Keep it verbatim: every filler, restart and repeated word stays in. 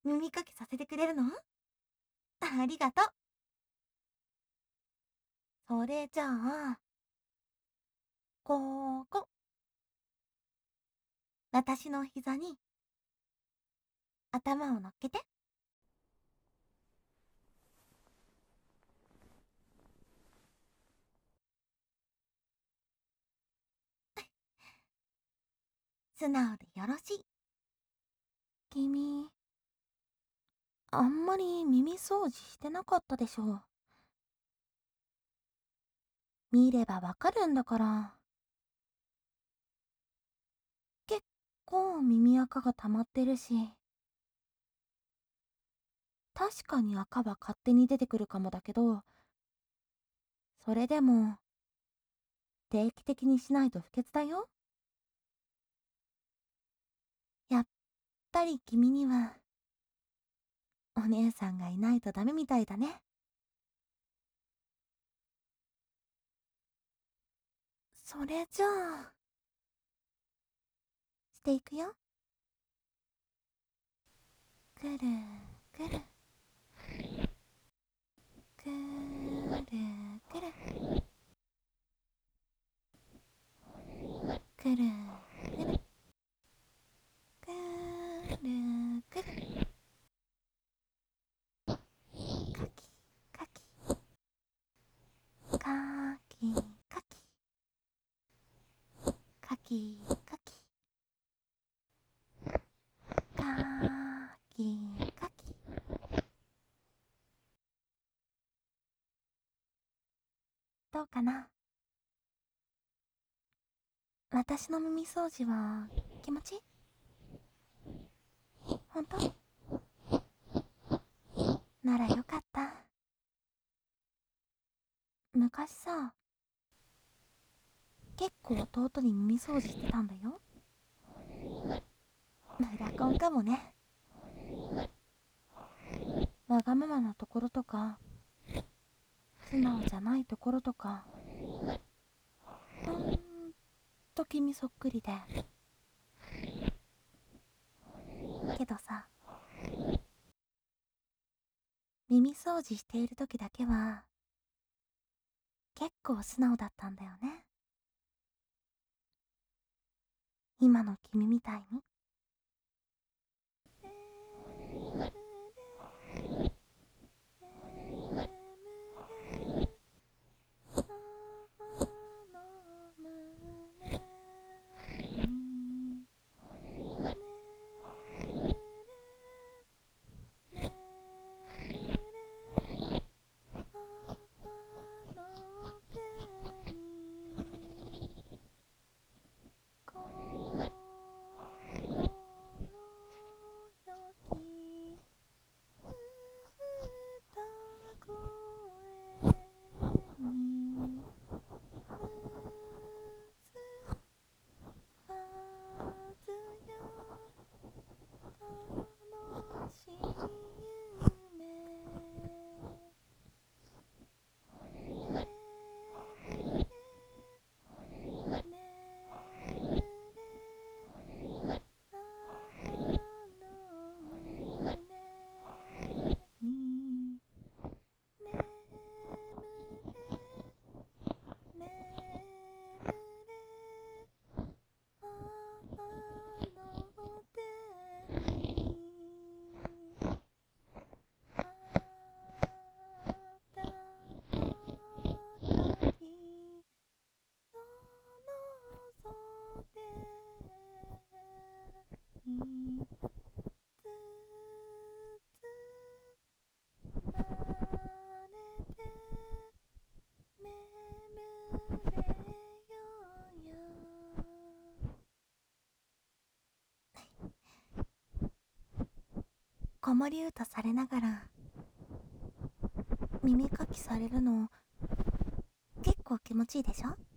耳かきさせてくれるの？ありがとう。それじゃあ、ここ、私の膝に頭を乗っけて。素直でよろしい。君、あんまり耳掃除してなかったでしょ。見ればわかるんだから。結構耳垢が溜まってるし。確かに赤は勝手に出てくるかもだけど、それでも、定期的にしないと不潔だよ。やっぱり君には、お姉さんがいないとダメみたいだね。それじゃあ、していくよ。くるくる。くるくる。くるくる。くるくる。かきかき。かきかき。かきかき。かきかき。どうかな？私の耳掃除は気持ちいい？ほんと？ならよかった。昔さ、結構弟に耳掃除してたんだよ。村コンかもね。わがままなところとか、素直じゃないところとか、ほんと君そっくりで。けどさ、耳掃除している時だけは、結構素直だったんだよね。今の君みたいに。子守歌されながら耳かきされるの結構気持ちいいでしょ？